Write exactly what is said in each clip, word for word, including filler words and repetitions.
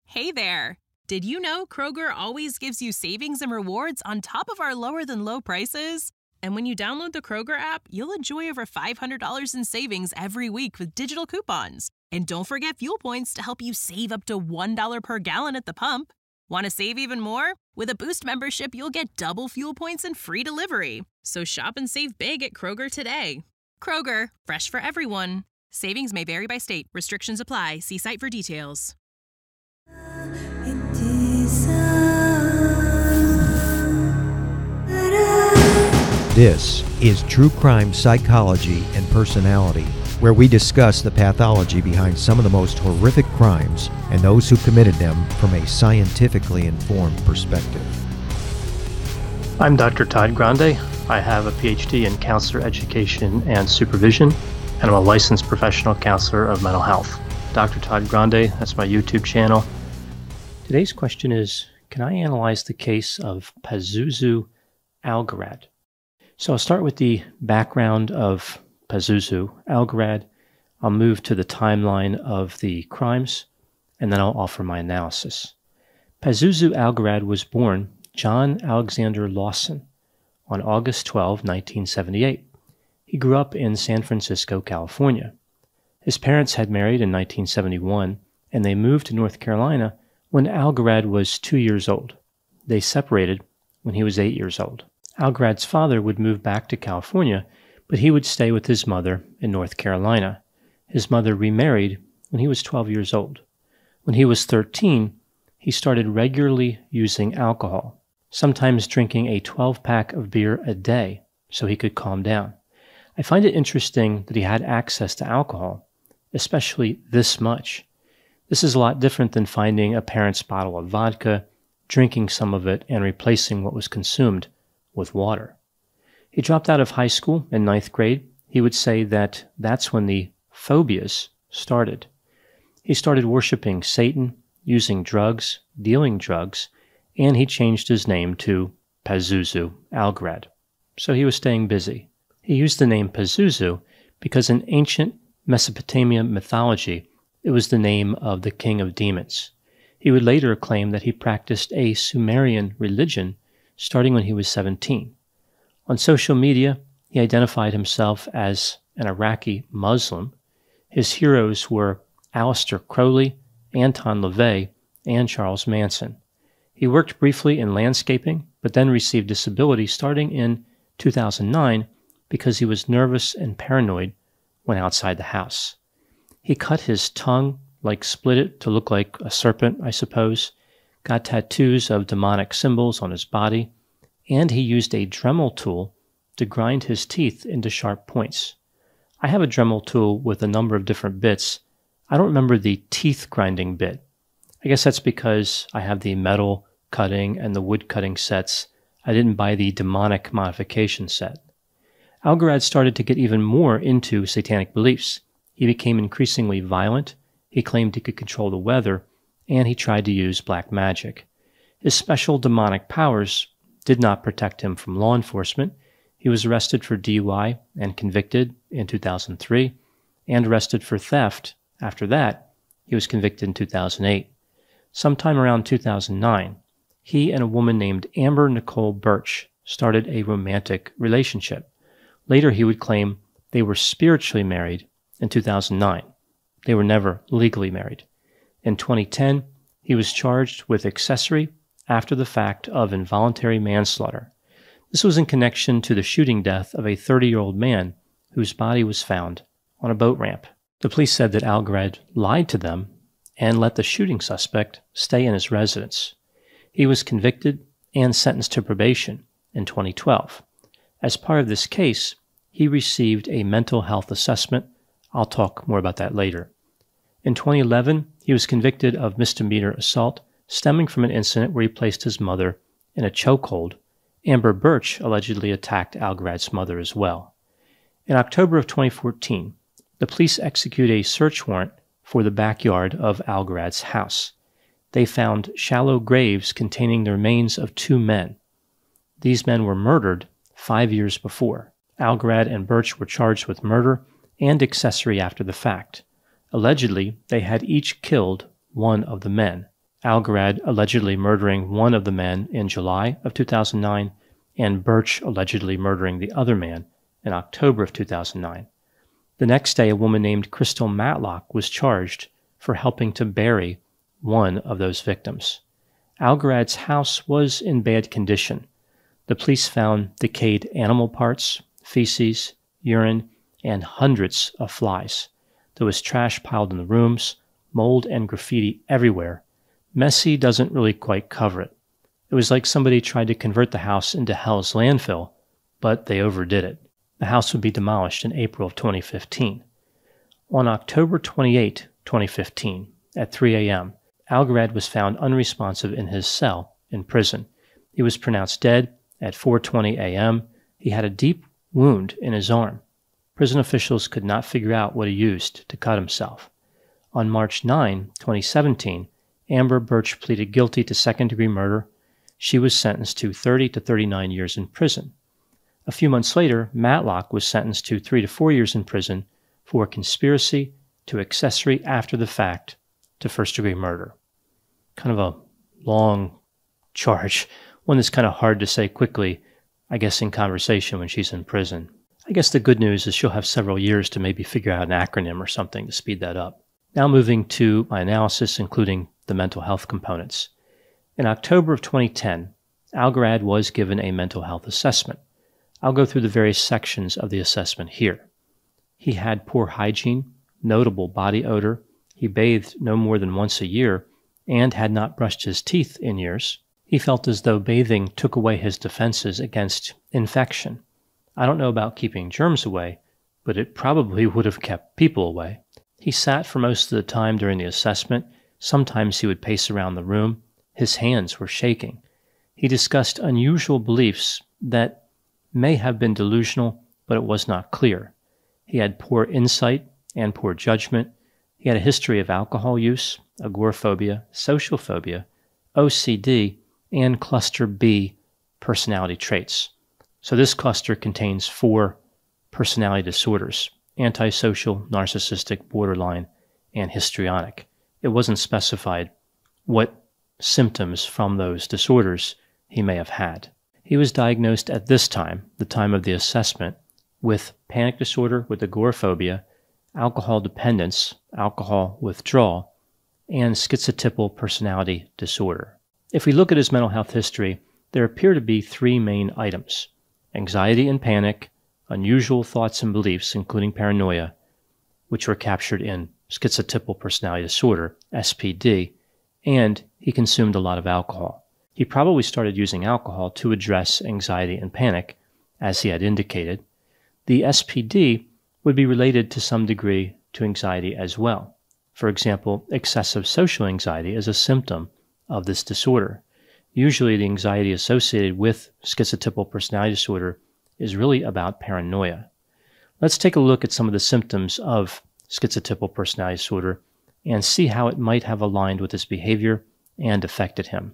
Hey there! Did you know Kroger always gives you savings and rewards on top of our lower-than-low prices? And when you download the Kroger app, you'll enjoy over five hundred dollars in savings every week with digital coupons. And don't forget fuel points to help you save up to one dollar per gallon at the pump. Want to save even more? With a Boost membership, you'll get double fuel points and free delivery. So shop and save big at Kroger today. Kroger, fresh for everyone. Savings may vary by state. Restrictions apply. See site for details. This is True Crime Psychology and Personality, where we discuss the pathology behind some of the most horrific crimes and those who committed them from a scientifically informed perspective. I'm Doctor Todd Grande. I have a P H D in counselor education and supervision, and I'm a licensed professional counselor of mental health. Doctor Todd Grande, that's my YouTube channel. Today's question is, can I analyze the case of Pazuzu Algarad? So I'll start with the background of Pazuzu Algarad. I'll move to the timeline of the crimes, and then I'll offer my analysis. Pazuzu Algarad was born John Alexander Lawson on August twelfth, nineteen seventy-eight. He grew up in San Francisco, California. His parents had married in nineteen seventy-one, and they moved to North Carolina when Algarad was two years old. They separated when he was eight years old. Algarad's father would move back to California, but he would stay with his mother in North Carolina. His mother remarried when he was twelve years old. When he was thirteen, he started regularly using alcohol, sometimes drinking a twelve-pack of beer a day so he could calm down. I find it interesting that he had access to alcohol, especially this much. This is a lot different than finding a parent's bottle of vodka, drinking some of it, and replacing what was consumed with water. He dropped out of high school in ninth grade. He would say that that's when the phobias started. He started worshiping Satan, using drugs, dealing drugs, and he changed his name to Pazuzu Algarad. So he was staying busy. He used the name Pazuzu because in ancient Mesopotamian mythology, it was the name of the king of demons. He would later claim that he practiced a Sumerian religion starting when he was seventeen. On social media, he identified himself as an Iraqi Muslim. His heroes were Aleister Crowley, Anton LaVey, and Charles Manson. He worked briefly in landscaping, but then received disability starting in two thousand nine because he was nervous and paranoid when outside the house. He cut his tongue, like split it to look like a serpent, I suppose, got tattoos of demonic symbols on his body, and he used a Dremel tool to grind his teeth into sharp points. I have a Dremel tool with a number of different bits. I don't remember the teeth grinding bit. I guess that's because I have the metal cutting and the wood cutting sets. I didn't buy the demonic modification set. Algarad started to get even more into satanic beliefs. He became increasingly violent. He claimed he could control the weather, and he tried to use black magic. His special demonic powers did not protect him from law enforcement. He was arrested for D U I and convicted in two thousand three, and arrested for theft. After that, he was convicted in two thousand eight. Sometime around two thousand nine, he and a woman named Amber Nicole Birch started a romantic relationship. Later, he would claim they were spiritually married in two thousand nine. They were never legally married. In twenty ten, he was charged with accessory after the fact of involuntary manslaughter. This was in connection to the shooting death of a thirty-year-old man whose body was found on a boat ramp. The police said that Algarad lied to them and let the shooting suspect stay in his residence. He was convicted and sentenced to probation in twenty twelve. As part of this case, he received a mental health assessment. I'll talk more about that later. In twenty eleven, he was convicted of misdemeanor assault stemming from an incident where he placed his mother in a chokehold. Amber Birch allegedly attacked Algarad's mother as well. In October of twenty fourteen, the police executed a search warrant for the backyard of Algarad's house. They found shallow graves containing the remains of two men. These men were murdered five years before. Algarad and Birch were charged with murder and accessory after the fact. Allegedly, they had each killed one of the men. Algarad allegedly murdering one of the men in July of two thousand nine, and Birch allegedly murdering the other man in October of two thousand nine. The next day, a woman named Crystal Matlock was charged for helping to bury one of those victims. Algarad's house was in bad condition. The police found decayed animal parts, feces, urine, and hundreds of flies. There was trash piled in the rooms, mold and graffiti everywhere. Messy doesn't really quite cover it. It was like somebody tried to convert the house into hell's landfill, but they overdid it. The house would be demolished in April of twenty fifteen. On October twenty-eighth, twenty fifteen, at three a.m., Algarad was found unresponsive in his cell in prison. He was pronounced dead at four twenty a.m. He had a deep wound in his arm. Prison officials could not figure out what he used to cut himself. On March ninth, twenty seventeen, Amber Birch pleaded guilty to second-degree murder. She was sentenced to thirty to thirty-nine years in prison. A few months later, Matlock was sentenced to three to four years in prison for conspiracy to accessory after the fact to first-degree murder. Kind of a long charge, one that's kind of hard to say quickly, I guess, in conversation when she's in prison. I guess the good news is she'll have several years to maybe figure out an acronym or something to speed that up. Now moving to my analysis, including the mental health components. In October of twenty ten, Algarad was given a mental health assessment. I'll go through the various sections of the assessment here. He had poor hygiene, notable body odor, he bathed no more than once a year, and had not brushed his teeth in years. He felt as though bathing took away his defenses against infection. I don't know about keeping germs away, but it probably would have kept people away. He sat for most of the time during the assessment. Sometimes he would pace around the room. His hands were shaking. He discussed unusual beliefs that may have been delusional, but it was not clear. He had poor insight and poor judgment. He had a history of alcohol use, agoraphobia, social phobia, O C D, and cluster B personality traits. So this cluster contains four personality disorders: antisocial, narcissistic, borderline, and histrionic. It wasn't specified what symptoms from those disorders he may have had. He was diagnosed at this time, the time of the assessment, with panic disorder with agoraphobia, alcohol dependence, alcohol withdrawal, and schizotypal personality disorder. If we look at his mental health history, there appear to be three main items: anxiety and panic, unusual thoughts and beliefs, including paranoia, which were captured in schizotypal personality disorder, S P D, and he consumed a lot of alcohol. He probably started using alcohol to address anxiety and panic, as he had indicated. The S P D would be related to some degree to anxiety as well. For example, excessive social anxiety is a symptom of this disorder. Usually the anxiety associated with schizotypal personality disorder is really about paranoia. Let's take a look at some of the symptoms of schizotypal personality disorder and see how it might have aligned with his behavior and affected him.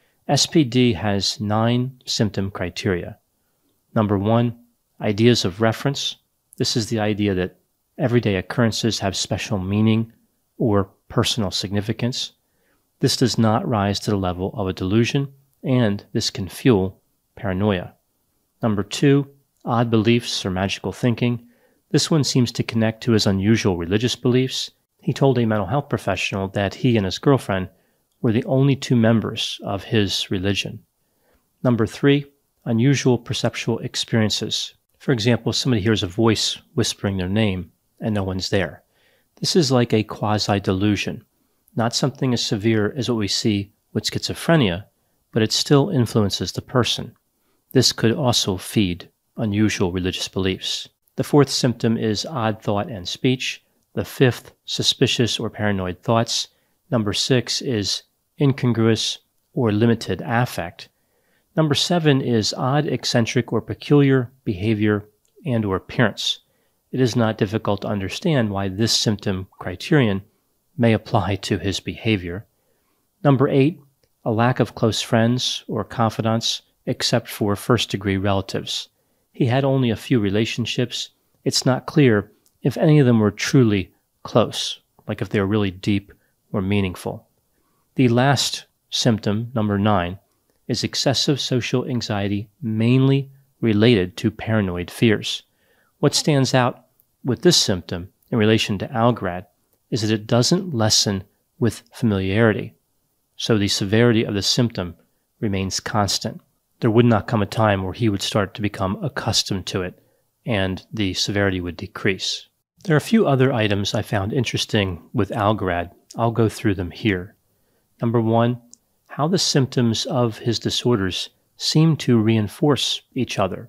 S P D has nine symptom criteria. Number one, ideas of reference. This is the idea that everyday occurrences have special meaning or personal significance. This does not rise to the level of a delusion, and this can fuel paranoia. Number two, odd beliefs or magical thinking. This one seems to connect to his unusual religious beliefs. He told a mental health professional that he and his girlfriend were the only two members of his religion. Number three, unusual perceptual experiences. For example, somebody hears a voice whispering their name and no one's there. This is like a quasi-delusion, not something as severe as what we see with schizophrenia, but it still influences the person. This could also feed unusual religious beliefs. The fourth symptom is odd thought and speech. The fifth, suspicious or paranoid thoughts. Number six is incongruous or limited affect. Number seven is odd, eccentric, or peculiar behavior and or appearance. It is not difficult to understand why this symptom criterion may apply to his behavior. Number eight, a lack of close friends or confidants except for first-degree relatives. He had only a few relationships. It's not clear if any of them were truly close, like if they were really deep or meaningful. The last symptom, number nine, is excessive social anxiety, mainly related to paranoid fears. What stands out with this symptom in relation to Algarad is that it doesn't lessen with familiarity, so the severity of the symptom remains constant. There would not come a time where he would start to become accustomed to it, and the severity would decrease. There are a few other items I found interesting with Algarad. I'll go through them here. Number one, how the symptoms of his disorders seem to reinforce each other.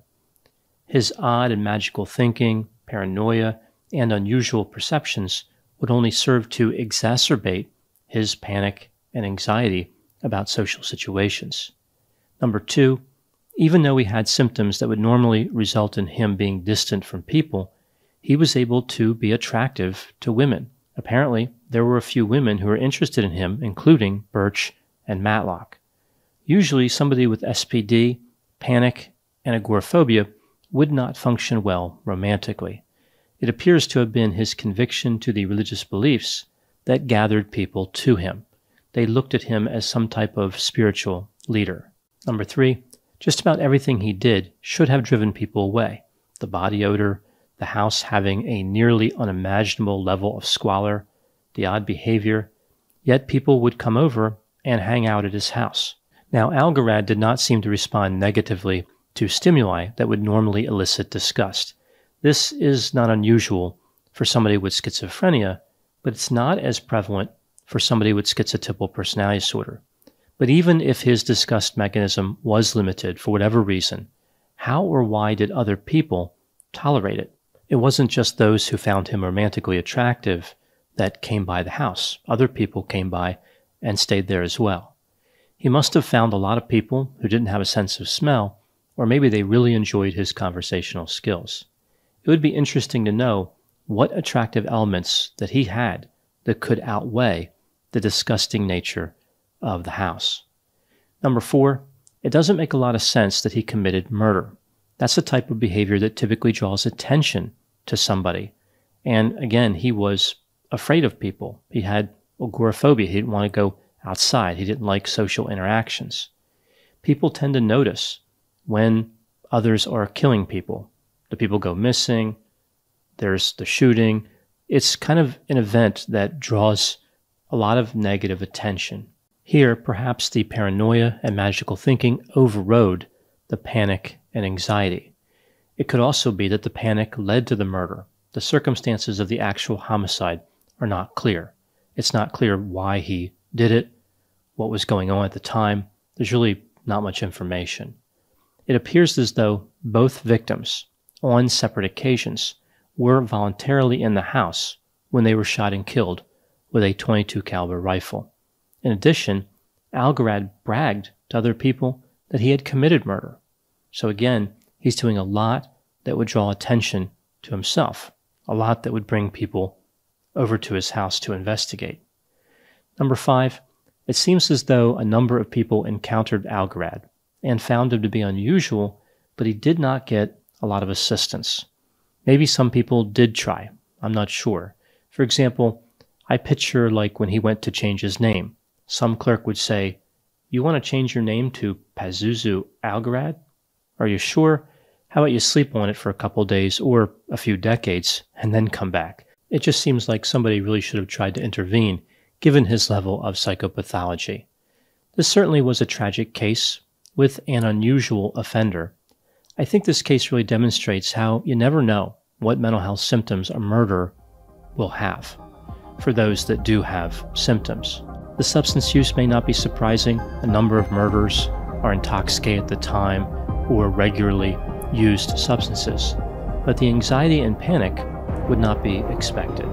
His odd and magical thinking, paranoia, and unusual perceptions would only serve to exacerbate his panic and anxiety about social situations. Number two, even though he had symptoms that would normally result in him being distant from people, he was able to be attractive to women. Apparently, there were a few women who were interested in him, including Birch and Matlock. Usually, somebody with S P D, panic, and agoraphobia would not function well romantically. It appears to have been his conviction to the religious beliefs that gathered people to him. They looked at him as some type of spiritual leader. Number three, just about everything he did should have driven people away. The body odor, the house having a nearly unimaginable level of squalor, the odd behavior, yet people would come over and hang out at his house. Now, Algarad did not seem to respond negatively to stimuli that would normally elicit disgust. This is not unusual for somebody with schizophrenia, but it's not as prevalent for somebody with schizotypal personality disorder. But even if his disgust mechanism was limited for whatever reason, how or why did other people tolerate it? It wasn't just those who found him romantically attractive that came by the house. Other people came by and stayed there as well. He must have found a lot of people who didn't have a sense of smell, or maybe they really enjoyed his conversational skills. It would be interesting to know what attractive elements that he had that could outweigh the disgusting nature of the house. Number four, it doesn't make a lot of sense that he committed murder. That's the type of behavior that typically draws attention to somebody. And again, he was afraid of people. He had agoraphobia. He didn't want to go outside. He didn't like social interactions. People tend to notice when others are killing people. The people go missing. There's the shooting. It's kind of an event that draws a lot of negative attention. Here, perhaps the paranoia and magical thinking overrode the panic and anxiety. It could also be that the panic led to the murder. The circumstances of the actual homicide are not clear. It's not clear why he did it, what was going on at the time. There's really not much information. It appears as though both victims, on separate occasions, were voluntarily in the house when they were shot and killed with a twenty-two caliber rifle. In addition, Algarad bragged to other people that he had committed murder. So again, he's doing a lot that would draw attention to himself, a lot that would bring people over to his house to investigate. Number five, it seems as though a number of people encountered Algarad and found him to be unusual, but he did not get a lot of assistance. Maybe some people did try. I'm not sure. For example, I picture like when he went to change his name. Some clerk would say, "You want to change your name to Pazuzu Algarad? Are you sure? How about you sleep on it for a couple days or a few decades and then come back?" It just seems like somebody really should have tried to intervene, given his level of psychopathology. This certainly was a tragic case with an unusual offender. I think this case really demonstrates how you never know what mental health symptoms a murderer will have for those that do have symptoms. The substance use may not be surprising. A number of murderers are intoxicated at the time or regularly used substances, but the anxiety and panic would not be expected.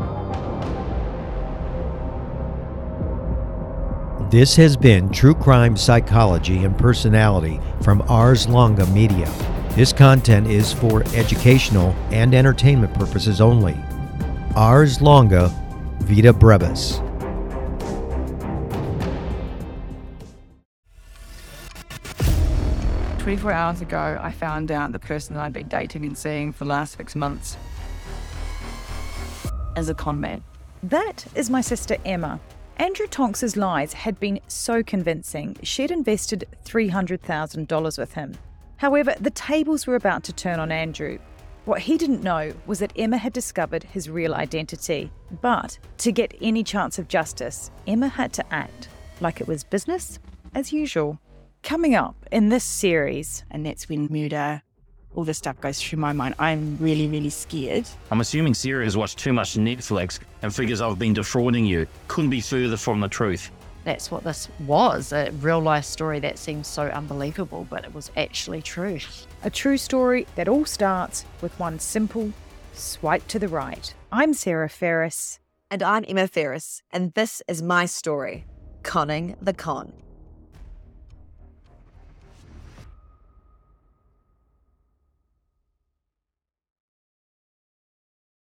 This has been True Crime Psychology and Personality from Ars Longa Media. This content is for educational and entertainment purposes only. Ars Longa Vita Brevis. twenty-four hours ago, I found out the person that I'd been dating and seeing for the last six months is a con man. That is my sister Emma. Andrew Tonks's lies had been so convincing, she'd invested three hundred thousand dollars with him. However, the tables were about to turn on Andrew. What he didn't know was that Emma had discovered his real identity. But to get any chance of justice, Emma had to act like it was business as usual. Coming up in this series, And that's when murder, all this stuff goes through my mind. I'm really, really scared. I'm assuming Sarah has watched too much Netflix and figures I've been defrauding you. Couldn't be further from the truth. That's what this was, a real-life story that seems so unbelievable, but it was actually true. a true story that all starts with one simple swipe to the right. I'm Sarah Ferris. And I'm Emma Ferris, and this is my story, Conning the Con.